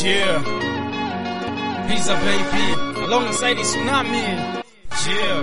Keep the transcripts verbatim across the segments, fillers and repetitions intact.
Yeah. Pizza baby. Alongside Tsunami. Yeah.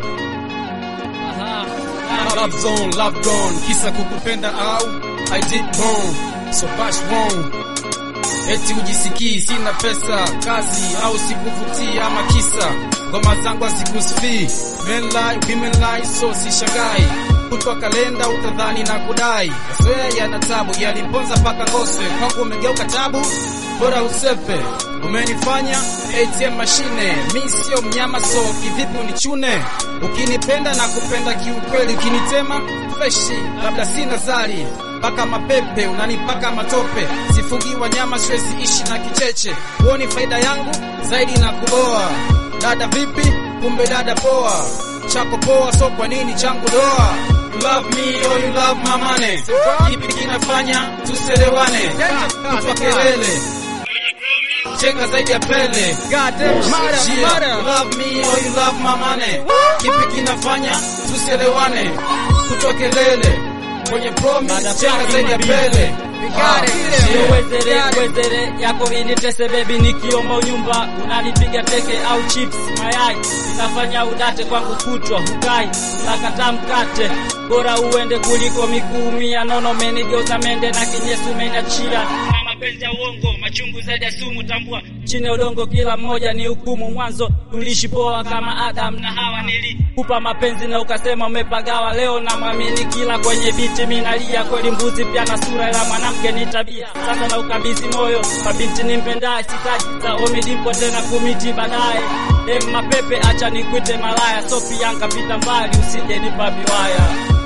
Aha. Love zone, love gone. Kisa kukupenda au I did wrong. So bash wrong. Eti ujisikii sina pesa, kazi au sikuvutii ama kisa ngoma zangu sikusifii. Men lie, women lie, so sishangai. Kutwa kalenda utadhani na kudai. Swear yana tabu, yaliponza paka ngoswe. Kwangu umegeuka tabu, bora usepe. Umenifanya A T M machine. Mi sio mnyama so kivipi unichune. Ukinipenda na kupenda kiukweli, ukinitema freshi labda sina zari. Paka mapepe unanipaka matope. Sifugi wanyama siwezi ishi na kicheche. Uoni faida yangu zaidi na kuboa. Dada vipi? Kumbe dada poa. Chako poa so kwa nini changu doa? You love me or you love my money. Kipi kinafanya tuselewane? Kutwa kelele chenga zaidi ya pele. God damn mother. You love me or you love my money. Kipi kinafanya tuselewane? Kutwa kelele kwenye promise chenga zaidi ya pele. Wezere, wezere, yako initese baby nikiomba unyumba. Unanipiga teke au chips, mayai. Inafanya udate kwangu kutwa, hukai. Unakataa mkate, bora uende kuliko mikuumia. Nono menigeuza mende na kinyesu menachia. Mapenzi ya uongo, machungu zaidi ya sumu tambua. Chini ya udongo kila mmoja ni hukumu. Mwanzo tulishi poa kama Adam na Hawa. Nilikupa mapenzi na ukasema umepagawa. Leo na mwamini kila kwenye biti minalia. Kweli mbuzi pia na sura ila mwanamke ni tabia. Sasa na ukabidhi moyo mabinti nimpendaye. Sitaji za omidimpo tena kumiti baadaye. Em mapepe acha nikuite malaya. Sopi yanka pita mbali usije nipa biwaya.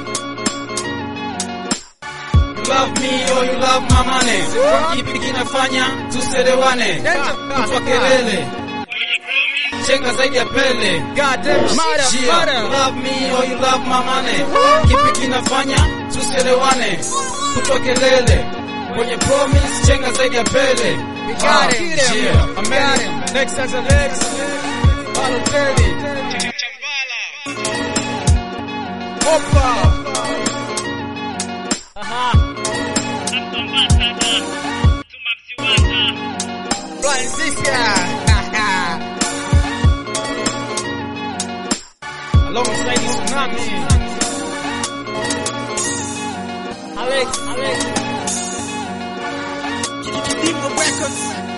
You love me or you love my money. Kipi kinafanya tuselewane? Kutwa kelele chenga zaidi ya pele. God damn mother. You love me or you love my money. Kipi kinafanya tuselewane? Kutwa kelele kwenye promise chenga zaidi ya pele. We got it. Yeah. I got him. Next as a legs. Follow Teddy. Opa. Aha. Francisca. Alongside Tsunami. Alex, Alex. Keep the records.